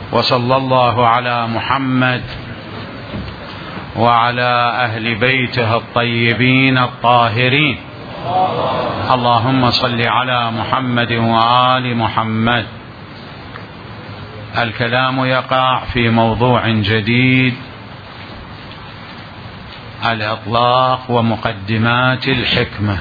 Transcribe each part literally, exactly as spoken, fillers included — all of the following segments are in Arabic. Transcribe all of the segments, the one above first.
وصلى الله على محمد وعلى أهل بيته الطيبين الطاهرين. اللهم صل على محمد وآل محمد. الكلام يقع في موضوع جديد: الإطلاق ومقدمات الحكمة.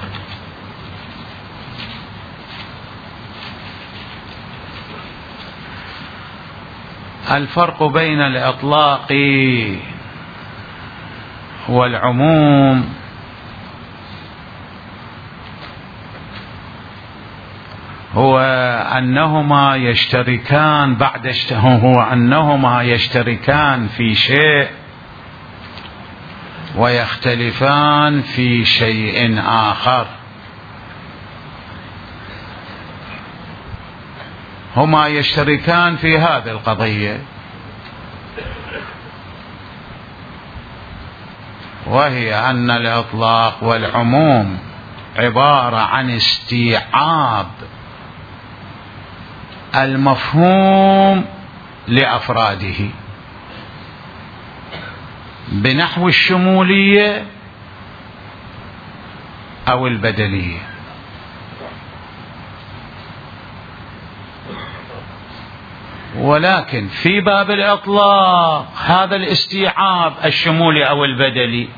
الفرق بين الإطلاق والعموم هو أنهما يشتركان بعد هو أنهما يشتركان في شيء ويختلفان في شيء آخر. هما يشتركان في هذه القضية، وهي أن الإطلاق والعموم عبارة عن استيعاب المفهوم لأفراده بنحو الشمولية أو البدلية. ولكن في باب الإطلاق هذا الاستيعاب الشمولي أو البدلي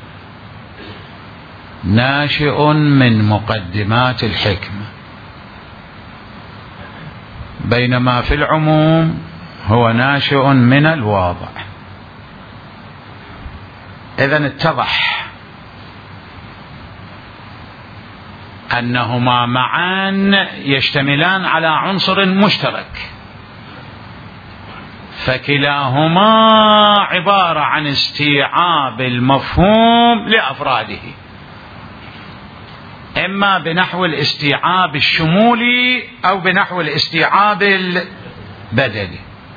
ناشئ من مقدمات الحكمة، بينما في العموم هو ناشئ من الواضع. إذن اتضح أنهما معا يشتملان على عنصر مشترك، فكلاهما عبارة عن استيعاب المفهوم لأفراده، إما بنحو الاستيعاب الشمولي أو بنحو الاستيعاب البدلي.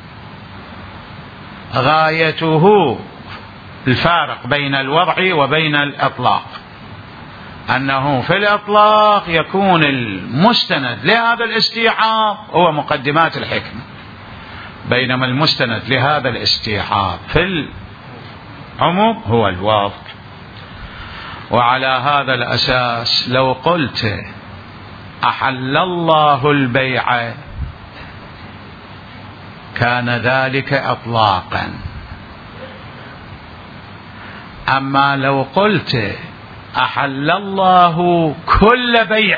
غايته الفارق بين الوضع وبين الإطلاق أنه في الإطلاق يكون المستند لهذا الاستيعاب هو مقدمات الحكمة، بينما المستند لهذا الاستيعاب في العموم هو الواضع. وعلى هذا الأساس لو قلت أحل الله البيع كان ذلك إطلاقا، أما لو قلت أحل الله كل بيع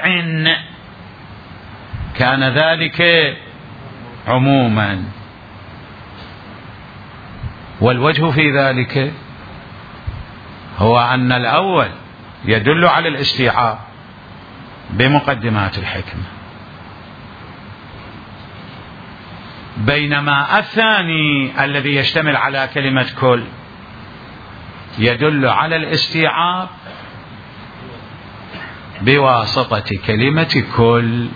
كان ذلك عموما. والوجه في ذلك هو أن الأول يدل على الاستيعاب بمقدمات الحكمة، بينما الثاني الذي يشتمل على كلمة كل يدل على الاستيعاب بواسطة كلمة كل.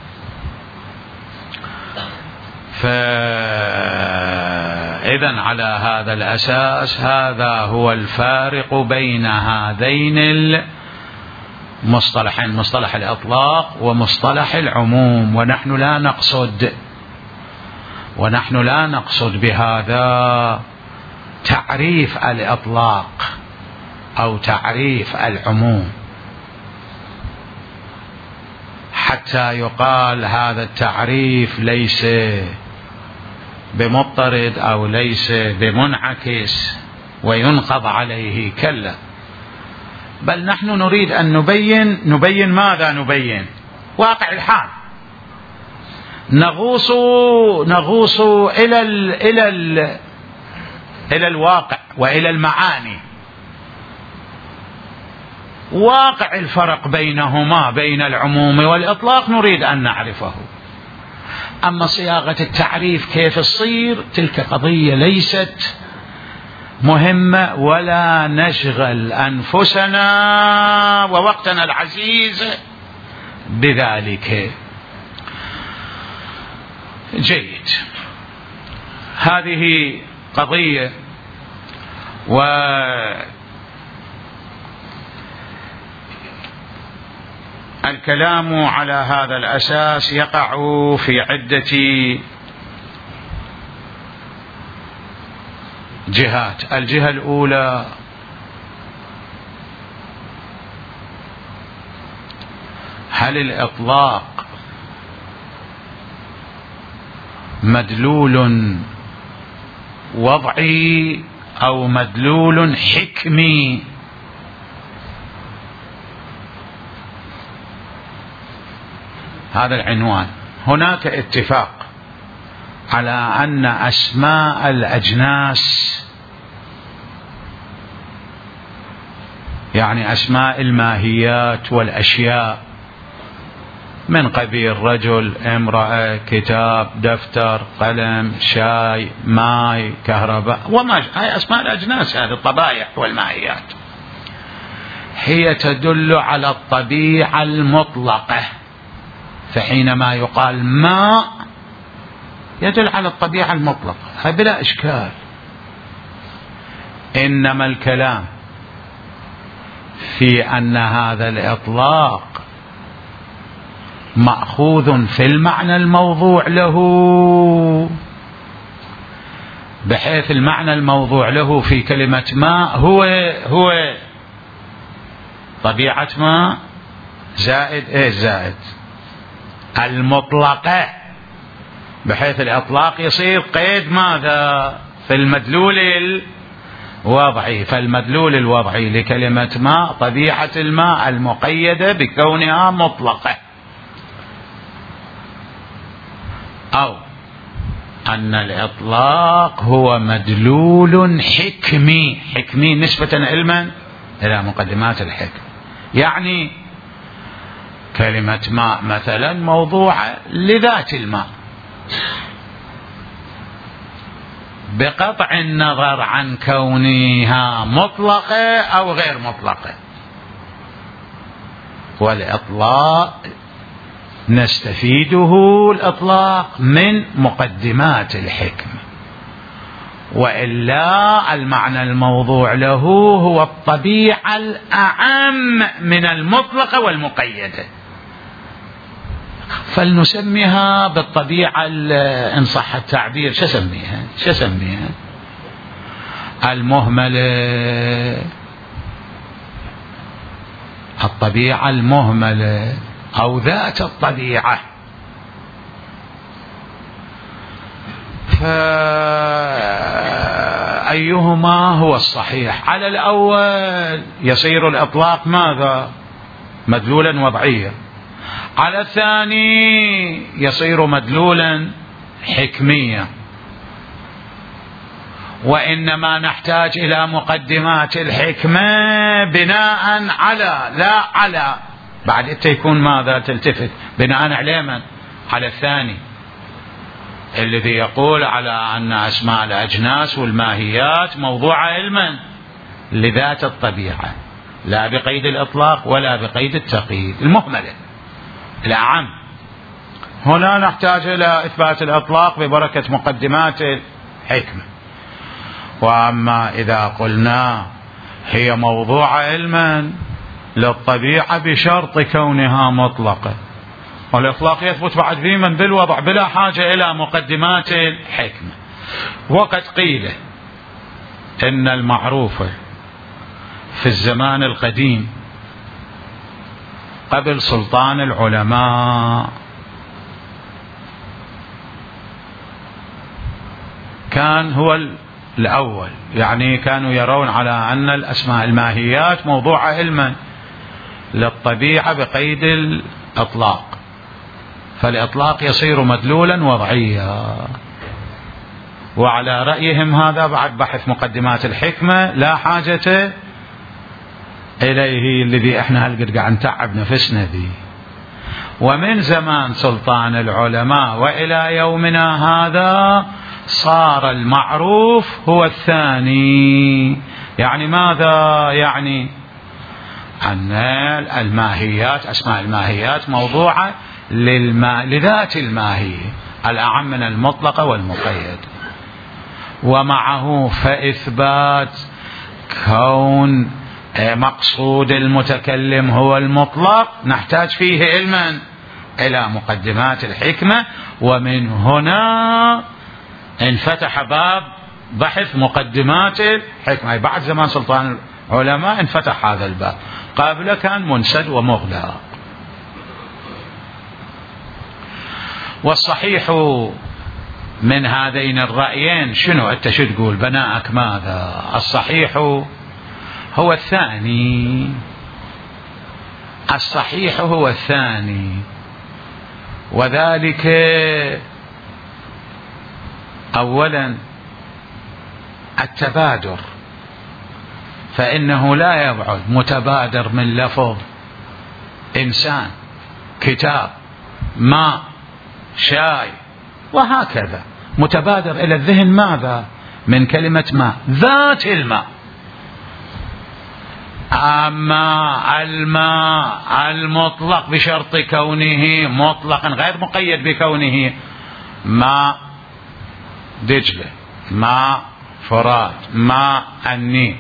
فإذن على هذا الأساس هذا هو الفارق بين هذين المصطلحين، مصطلح الإطلاق ومصطلح العموم. ونحن لا نقصد ونحن لا نقصد بهذا تعريف الإطلاق أو تعريف العموم حتى يقال هذا التعريف ليس بمضطرد أو ليس بمنعكس وينقض عليه، كلا، بل نحن نريد أن نبين نبين ماذا نبين؟ واقع الحال. نغوص نغوص إلى ال إلى ال إلى الواقع وإلى المعاني، واقع الفرق بينهما بين العموم والإطلاق نريد أن نعرفه. أما صياغة التعريف كيف تصير تلك قضية ليست مهمة، ولا نشغل أنفسنا ووقتنا العزيز بذلك. جيد، هذه قضية. والكلام على هذا الأساس يقع في عدة جهات. الجهة الأولى هل الإطلاق مدلول وضعي أو مدلول حكمي؟ هذا العنوان. هناك اتفاق على أن أسماء الأجناس، يعني أسماء الماهيات والأشياء من قبيل رجل، امرأة، كتاب، دفتر، قلم، شاي، ماء، كهرباء وما هاي أسماء الأجناس، هذه الطبائع والماهيات، هي تدل على الطبيعة المطلقة. فحينما يقال ماء يدل على الطبيعة المطلقة، هذا بلا إشكال. إنما الكلام في أن هذا الإطلاق مأخوذ في المعنى الموضوع له، بحيث المعنى الموضوع له في كلمة ماء هو هو طبيعة ماء زائد ايه زائد المطلقة، بحيث الإطلاق يصير قيد ماذا في المدلول الوضعي. فالمدلول الوضعي لكلمة ماء طبيعة الماء المقيدة بكونها مطلقة، أو أن الإطلاق هو مدلول حكمي، حكمي نسبة علما إلى مقدمات الحكم. يعني كلمة ماء مثلا موضوعة لذات الماء بقطع النظر عن كونها مطلقة أو غير مطلقة. والإطلاق نستفيده الإطلاق من مقدمات الحكمة، وإلا المعنى الموضوع له هو الطبيعة الأعم من المطلقة والمقيدة، فلنسميها بالطبيعة إن صح التعبير شو سميها شو سميها المهملة، الطبيعة المهملة أو ذات الطبيعة. فأيهما هو الصحيح؟ على الأول يصير الإطلاق ماذا؟ مدلولا وضعيا. على الثاني يصير مدلولا حكميا. وإنما نحتاج إلى مقدمات الحكمة بناء على لا على بعد أنت يكون ماذا تلتفت بناء على من؟ على الثاني الذي يقول على أن أسماء الأجناس والماهيات موضوعة علما لذات الطبيعة، لا بقيد الإطلاق ولا بقيد التقييد، المهملة الأعم. هنا نحتاج إلى إثبات الإطلاق ببركة مقدمات الحكمة. وأما إذا قلنا هي موضوعة علما للطبيعة بشرط كونها مطلقة، والإطلاق يثبت بعد في من بالوضع بلا حاجة إلى مقدمات الحكمة. وقد قيل إن المعروف في الزمان القديم قبل سلطان العلماء كان هو الأول، يعني كانوا يرون على أن الأسماء الماهيات موضوعة علما للطبيعة بقيد الإطلاق، فالإطلاق يصير مدلولا وضعيا. وعلى رأيهم هذا بعد بحث مقدمات الحكمة لا حاجة إليه، الذي احنا هلقد قاعد نتعب نفسنا به. ومن زمان سلطان العلماء وإلى يومنا هذا صار المعروف هو الثاني. يعني ماذا؟ يعني أن الماهيات أسماء الماهيات موضوعة للما لذات الماهية الأعم من المطلقة والمقيد. ومعه فإثبات كون مقصود المتكلم هو المطلق نحتاج فيه علما إلى مقدمات الحكمة. ومن هنا انفتح باب بحث مقدمات الحكمة. بعد زمان سلطان العلماء انفتح هذا الباب، قبله كان منسد ومغلق. والصحيح من هذين الرأيين شنو؟ أنت شو تقول بناءك ماذا؟ الصحيح هو الثاني، الصحيح هو الثاني، وذلك أولا التبادر، فإنه لا يبعد متبادر من لفظ إنسان، كتاب، ماء، شاي، وهكذا متبادر إلى الذهن ماذا؟ من كلمة ماء، ذات الماء. أما الماء المطلق بشرط كونه مطلقا غير مقيد بكونه ماء دجلة، ماء فرات، ماء النيل،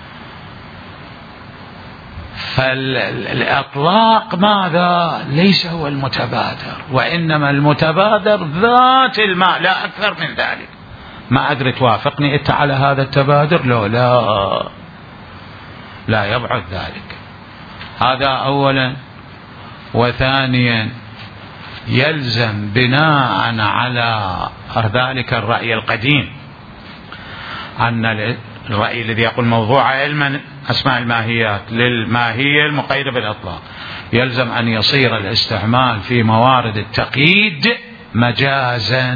فالإطلاق ماذا؟ ليس هو المتبادر، وإنما المتبادر ذات الماء، لا أكثر من ذلك. ما أدري توافقني أنت على هذا التبادر؟ لو لا لا يبعد ذلك. هذا أولا. وثانيا يلزم بناء على ذلك الرأي القديم أن الرأي الذي يقول موضوع علما أسماء الماهيات للماهية المقيدة بالإطلاق، يلزم أن يصير الاستعمال في موارد التقييد مجازا.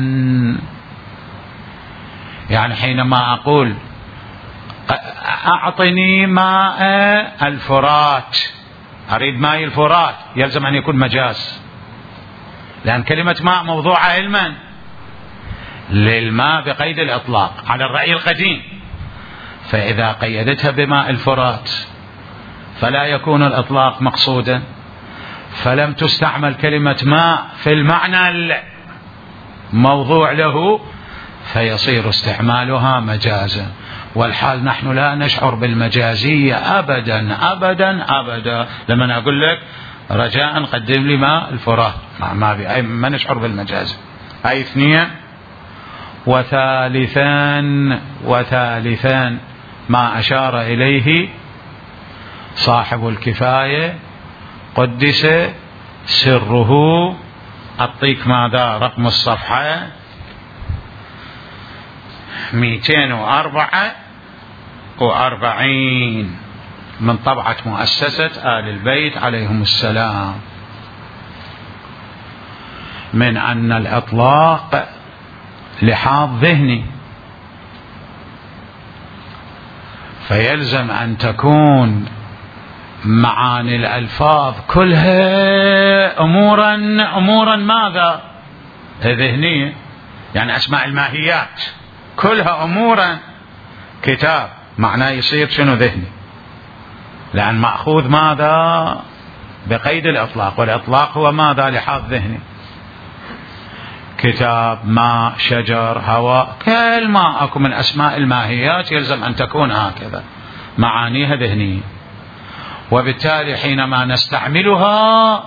يعني حينما أقول أعطني ماء الفرات، أريد ماء الفرات، يلزم أن يكون مجاز، لأن كلمة ماء موضوع علما للماء بقيد الإطلاق على الرأي القديم، فإذا قيدتها بماء الفرات فلا يكون الإطلاق مقصودا، فلم تستعمل كلمة ماء في المعنى الموضوع له، فيصير استعمالها مجازا. والحال نحن لا نشعر بالمجازية أبدا أبدا أبدا. لما أقول لك رجاء قدم لي ماء الفرات، ما, ما, ما نشعر بالمجاز. أي اثنين. وثالثان وثالثان ما أشار إليه صاحب الكفاية قدس سره. أعطيك ماذا رقم الصفحة؟ مئتين وأربعة وأربعين من طبعة مؤسسة آل البيت عليهم السلام، من أن الإطلاق لحاظ ذهني، فيلزم أن تكون معاني الألفاظ كلها أمورا أمورا ماذا؟ ذهنية. يعني أسماء الماهيات كلها أمورا كتاب، معناه يصير شنو؟ ذهني، لأن مأخوذ ماذا؟ بقيد الإطلاق، والإطلاق هو ماذا؟ لحاظ ذهني. كتاب، ماء، شجر، هواء، كل ما أكو من أسماء الماهيات يلزم أن تكون هكذا معانيها ذهنية. وبالتالي حينما نستعملها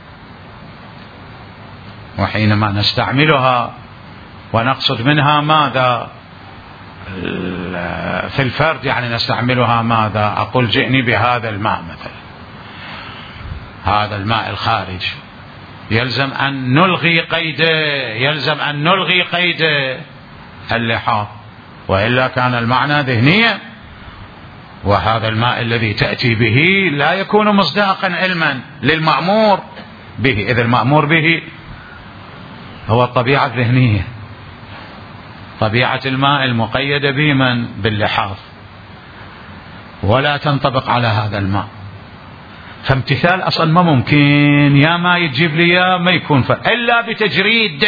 وحينما نستعملها ونقصد منها ماذا؟ في الفرد، يعني نستعملها ماذا؟ أقول جئني بهذا الماء مثلا، هذا الماء الخارج، يلزم أن نلغي قيده، يلزم أن نلغي قيده اللحاظ، وإلا كان المعنى ذهنيا. وهذا الماء الذي تأتي به لا يكون مصداقا علما للمأمور به، إذا المأمور به هو الطبيعة الذهنية، طبيعة الماء المقيدة بمن؟ باللحاظ، ولا تنطبق على هذا الماء. فامتثال أصلا ما ممكن، يا ما يجيب لي يا ما يكون، فإلا بتجريد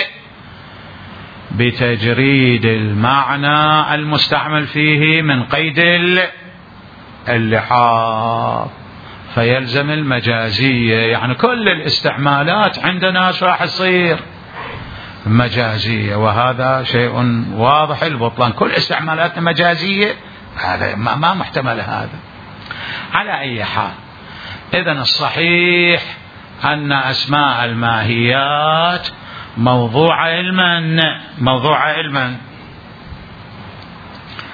بتجريد المعنى المستعمل فيه من قيد اللحاظ، فيلزم المجازية. يعني كل الاستعمالات عندنا شو راح يصير؟ مجازية، وهذا شيء واضح البطلان. كل استعمالاتنا مجازية، هذا ما محتمل هذا. على أي حال، إذن الصحيح أن أسماء الماهيات موضوع علما موضوع علما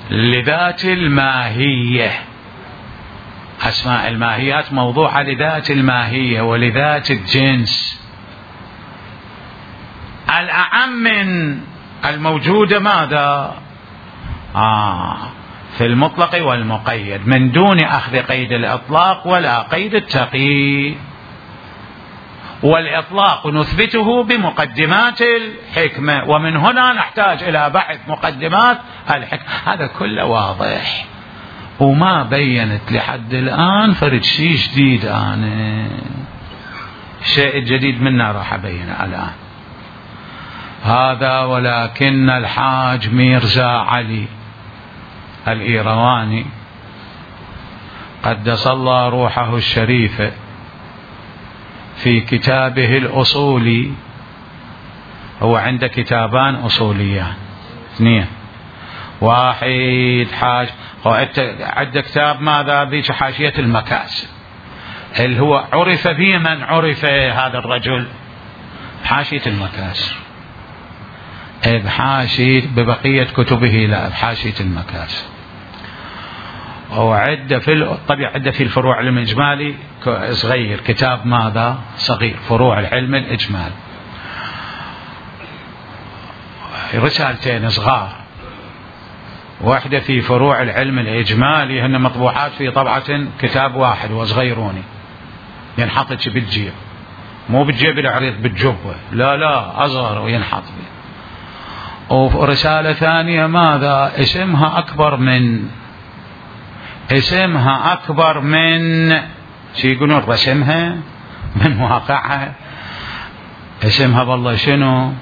لذات الماهية. أسماء الماهيات موضوعة لذات الماهية ولذات الجنس. الأعم من الموجودة ماذا؟ آه في المطلق والمقيد من دون أخذ قيد الإطلاق ولا قيد التقييد. والإطلاق نثبته بمقدمات الحكمة، ومن هنا نحتاج إلى بحث مقدمات الحكمة. هذا كله واضح وما بينت لحد الآن فرد شيء جديد. أنا شيء جديد منا راح أبينه الآن هذا. ولكن الحاج ميرزا علي الإيرواني قدس الله روحه الشريفة في كتابه الأصولي، هو عنده كتابان أصوليان اثنين، واحد حاج عنده كتاب ماذا ذيك حاشية المكاسب اللي هو عرف به من عرف هذا الرجل حاشية المكاسب، بحاشية ببقية كتبه لا بحاشية المكاسب. وعد في طبيعة عدة في الفروع العلم الإجمالي صغير، كتاب ماذا صغير فروع العلم الإجمالي، رسالتين صغار، واحدة في فروع العلم الإجمالي هن مطبوعات في طبعة كتاب واحد وصغيروني ينحط بالجيب، مو بالجيب العريض بالجبة، لا لا أصغر وينحط به. ورسالة ثانية ماذا اسمها أكبر من اسمها أكبر من شي يقولون رسمها من واقعها، اسمها والله شنو؟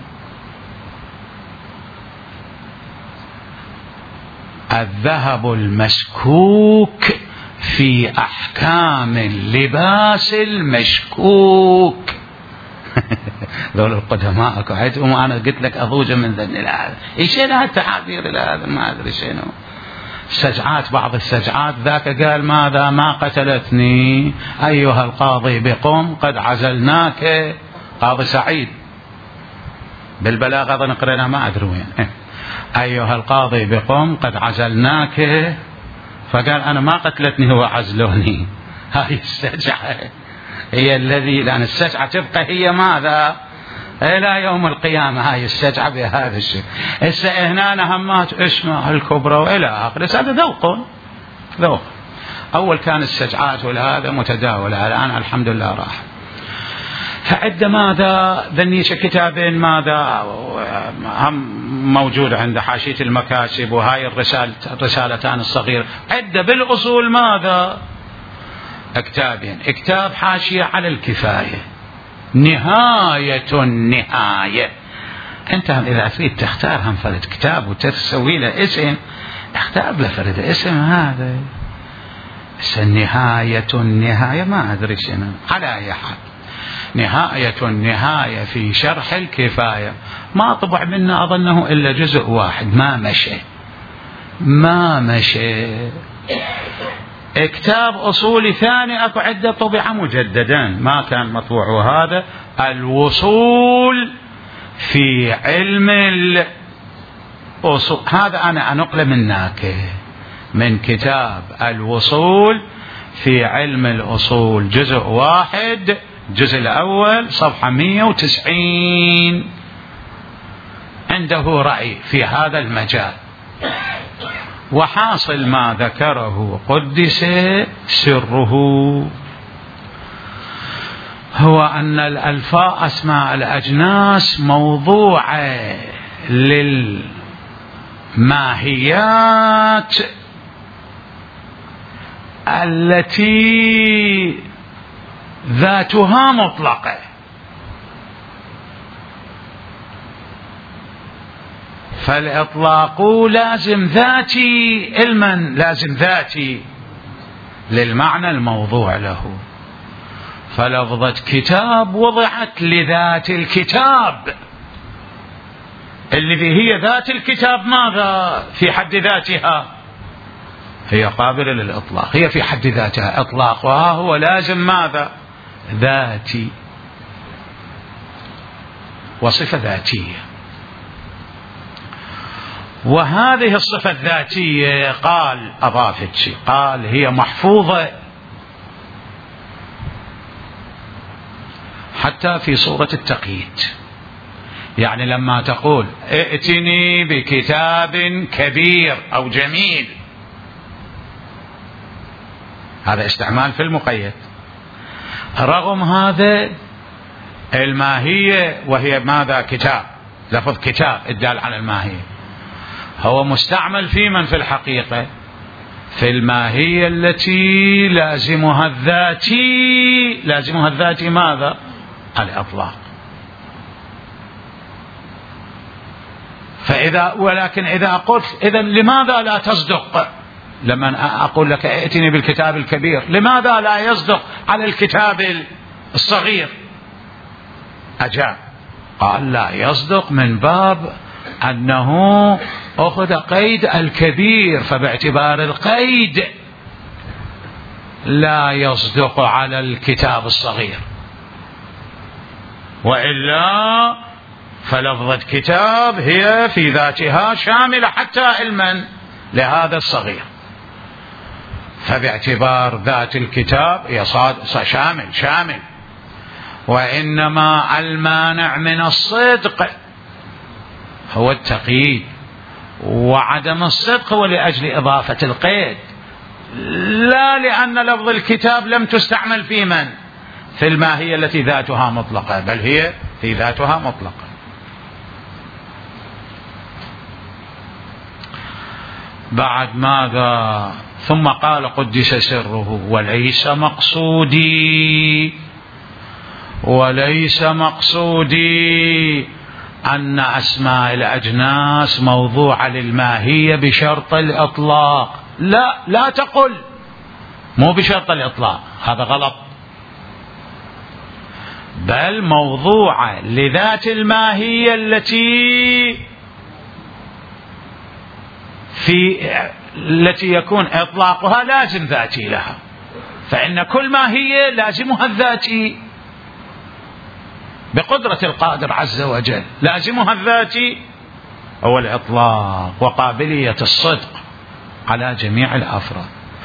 الذهب المسكوك في أحكام اللباس المشكوك. ذول القدماء قعدهم وأنا قلت لك أضوج من ذن هذا إيش لها التحاذير إلى هذا ما أدري شنو السجعات، بعض السجعات ذاك قال ماذا ما قتلتني أيها القاضي بقم قد عزلناك، قاضي سعيد بالبلاغة أظن قرينا ما أدري وين، أيها القاضي بقم قد عزلناك، فقال أنا ما قتلتني هو عزلوني. هاي السجعة هي الذي لأن السجعة تبقى هي ماذا إلى يوم القيامة، هاي السجعة بهذا الشيء. هسه هنا همات اسمه الكبرى وإلى آخره، هذا ذوق ذوق. أول كان السجعات والهذا متداولة، الآن الحمد لله راح. فعد ماذا ذنيش كتابين ماذا هم موجود عند حاشية المكاسب وهاي الرسالة الرسالتان الصغيرة. عد بالأصول ماذا كتابين، كتاب حاشية على الكفاية نهاية النهاية. أنت إذا تريد تختار هم فرد كتاب وتسوي له اسم اختار له فرد اسم هذا نهاية النهاية ما أدري شنو، على أي حال نهاية النهاية في شرح الكفاية ما طبع منا أظنه إلا جزء واحد ما مشي ما مشي. كتاب أصولي ثاني أكو عدة طبع مجددا ما كان مطبوع، وهذا الوصول في علم الأصول، هذا أنا أنقل منك من كتاب الوصول في علم الأصول جزء واحد الجزء الأول صفحة مئة وتسعين، عنده رأي في هذا المجال. وحاصل ما ذكره قدس سره هو أن الألفاظ أسماء الأجناس موضوعة للماهيات التي ذاتها مطلقة، فالإطلاق لازم ذاتي علما لازم ذاتي للمعنى الموضوع له. فلفظة كتاب وضعت لذات الكتاب الذي هي ذات الكتاب ماذا في حد ذاتها هي قابلة للإطلاق، هي في حد ذاتها إطلاق، وها هو لازم ماذا ذاتي وصفة ذاتية. وهذه الصفة الذاتية قال أضافت شيء، قال هي محفوظة حتى في صورة التقييد. يعني لما تقول ائتني بكتاب كبير أو جميل، هذا استعمال في المقيد. رغم هذا الماهية وهي ماذا؟ كتاب، لفظ كتاب الدال على الماهية، هو مستعمل في من في الحقيقة؟ في الماهية التي لازمها الذاتي، لازمها الذاتي ماذا؟ الإطلاق. فإذا ولكن إذا قلت إذا لماذا لا تصدق لما أقول لك ائتني بالكتاب الكبير؟ لماذا لا يصدق على الكتاب الصغير؟ أجاب قال لا يصدق من باب أنه أخذ قيد الكبير، فباعتبار القيد لا يصدق على الكتاب الصغير، وإلا فلفظة كتاب هي في ذاتها شاملة حتى علما لهذا الصغير، فباعتبار ذات الكتاب هي شامل شامل. وإنما المانع من الصدق هو التقييد، وعدم الصدق هو لأجل إضافة القيد، لا لأن لفظ الكتاب لم تستعمل في من؟ في الماهية التي ذاتها مطلقة، بل هي في ذاتها مطلقة. بعد ماذا؟ ثم قال قدس سره وليس مقصودي وليس مقصودي أن أسماء الأجناس موضوعة للماهية بشرط الإطلاق. لا لا تقل مو بشرط الإطلاق، هذا غلط، بل موضوعة لذات الماهية التي في التي يكون إطلاقها لازم ذاتي لها، فإن كل ماهية لازمها الذاتي بقدرة القادر عز وجل، لازمها الذاتي هو الإطلاق وقابلية الصدق على جميع الأفراد.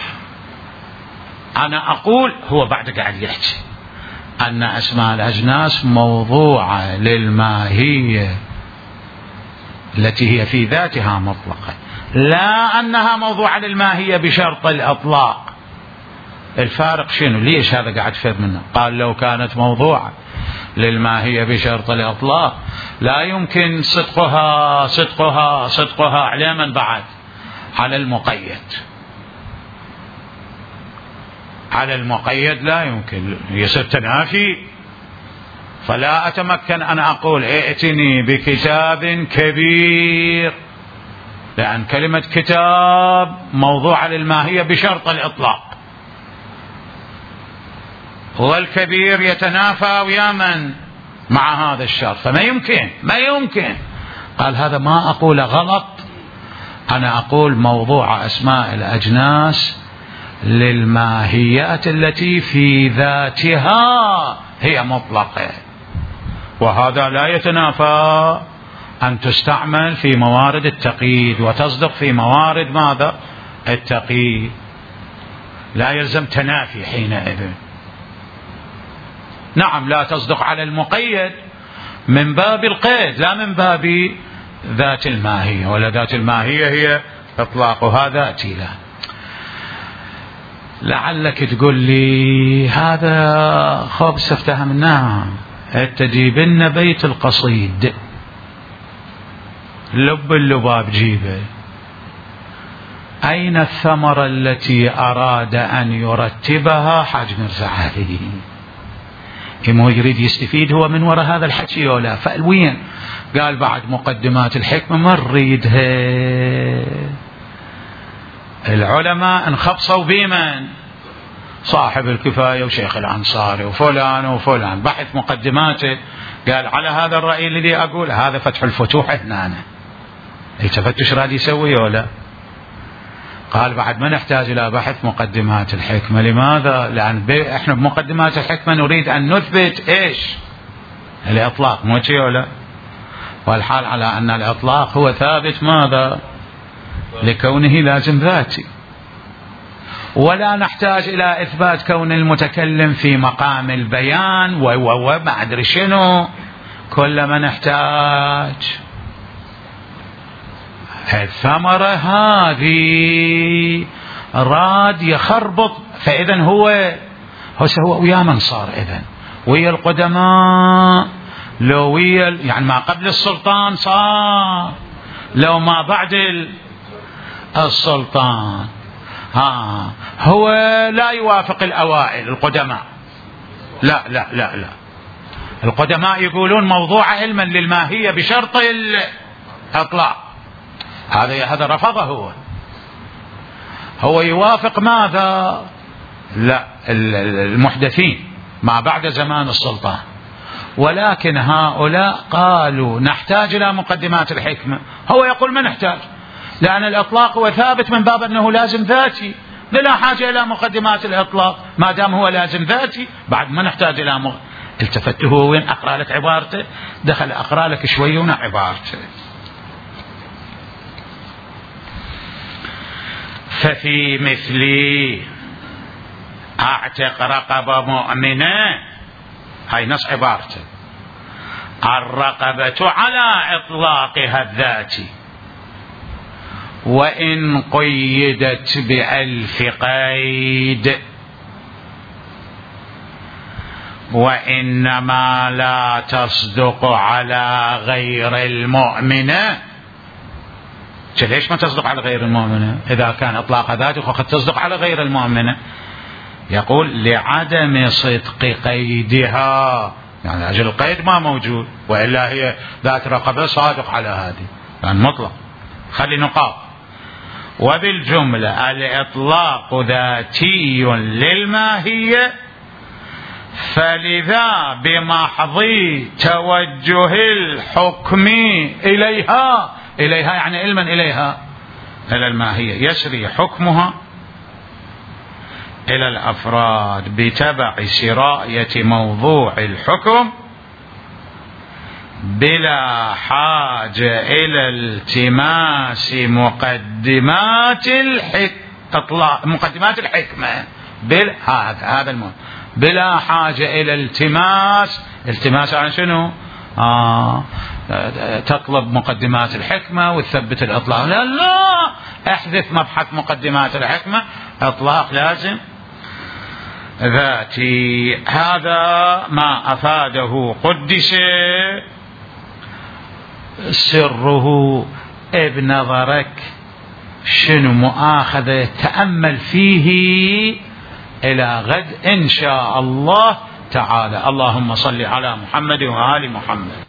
أنا أقول هو بعد قاعد يحكي أن أسماء الأجناس موضوعة للماهية التي هي في ذاتها مطلقة، لا أنها موضوعة للماهية بشرط الإطلاق. الفارق شنو؟ ليش هذا قاعد فهم منه؟ قال لو كانت موضوعة للماهية بشرط الإطلاق لا يمكن صدقها صدقها صدقها على من بعد؟ على المقيد. على المقيد لا يمكن، يصير تنافي. فلا أتمكن أن أقول ائتني بكتاب كبير، لأن كلمة كتاب موضوعة للماهية بشرط الإطلاق، والكبير يتنافى ويا من؟ مع هذا الشرط، فما يمكن ما يمكن. قال هذا ما أقول غلط، أنا أقول موضوع أسماء الأجناس للماهيات التي في ذاتها هي مطلقة، وهذا لا يتنافى أن تستعمل في موارد التقييد وتصدق في موارد ماذا؟ التقييد، لا يلزم تنافي حينئذ. نعم لا تصدق على المقيد من باب القيد لا من باب ذات الماهية، ولا ذات الماهية هي إطلاقها ذاتي. لا لعلك تقول لي هذا خبز افتهمناه، تجيبن بيت القصيد لب اللباب جيبه، أين الثمرة التي أراد أن يرتبها حاج مرزا علي؟ مو يريد يستفيد هو من وراء هذا الحكي ولا؟ فالوين؟ قال بعد مقدمات الحكمة ما نريدها. العلماء انخبصوا بمن؟ صاحب الكفاية وشيخ الأنصاري وفلان وفلان، بحث مقدماته قال على هذا الرأي الذي أقول هذا فتح الفتوح هنا. أنا التفتش راد يسوي ولا؟ قال بعد ما نحتاج إلى بحث مقدمات الحكمة. لماذا؟ لأن إحنا بمقدمات الحكمة نريد أن نثبت إيش؟ الإطلاق، مو شيء ولا؟ والحال على أن الإطلاق هو ثابت ماذا؟ لكونه لازم ذاتي، ولا نحتاج إلى إثبات كون المتكلم في مقام البيان وما أدري شنو، كل ما نحتاج الثمرة هذه راد يخربط. فإذا هو هو هو ويا من صار إذن ويا القدماء، لو ويا يعني ما قبل السلطان صار، لو ما بعد السلطان. ها هو لا يوافق الأوائل القدماء، لا لا لا لا القدماء يقولون موضوع علما للماهية بشرط الإطلاق، هذا هذا رفضه هو. هو يوافق ماذا؟ لا المحدثين ما بعد زمان السلطان. ولكن هؤلاء قالوا نحتاج إلى مقدمات الحكمة، هو يقول ما نحتاج، لأن الإطلاق هو ثابت من باب أنه لازم ذاتي، لا حاجة إلى مقدمات الإطلاق ما دام هو لازم ذاتي، بعد ما نحتاج إلى مغ... التفت هو وين أقرأ لك عبارته، دخل أقرأ لك شوي هنا عبارته. ففي مثلي أعتق رقبة مؤمنة، هاي نص عبارته، الرقبة على إطلاقها الذاتي وإن قيدت بألف قيد، وإنما لا تصدق على غير المؤمنة. ليش ما تصدق على غير المؤمنة؟ إذا كان إطلاق ذاتي فقد تصدق على غير المؤمنة. يقول لعدم صدق قيدها، يعني أجل القيد ما موجود، وإلا هي ذات رقبة صادق على هذه يعني مطلق، خلي نقاط. وبالجملة الإطلاق ذاتي للماهية، فلذا بمحض توجه الحكم إليها، إليها يعني علما إليها إلى الماهية، يسري حكمها إلى الأفراد بتبع سراية موضوع الحكم بلا حاجة إلى التماس مقدمات الحكمة، مقدمات الحكمة بل... هذا المهم، بلا حاجة إلى التماس. التماس عن شنو؟ آه تطلب مقدمات الحكمة وتثبت الإطلاق، لا لا احذف مبحث مقدمات الحكمة، إطلاق لازم ذاتي. هذا ما أفاده قدس سره. بنظرك شنو مؤاخذة؟ تأمل فيه إلى غد إن شاء الله تعالى. اللهم صل على محمد وآل محمد.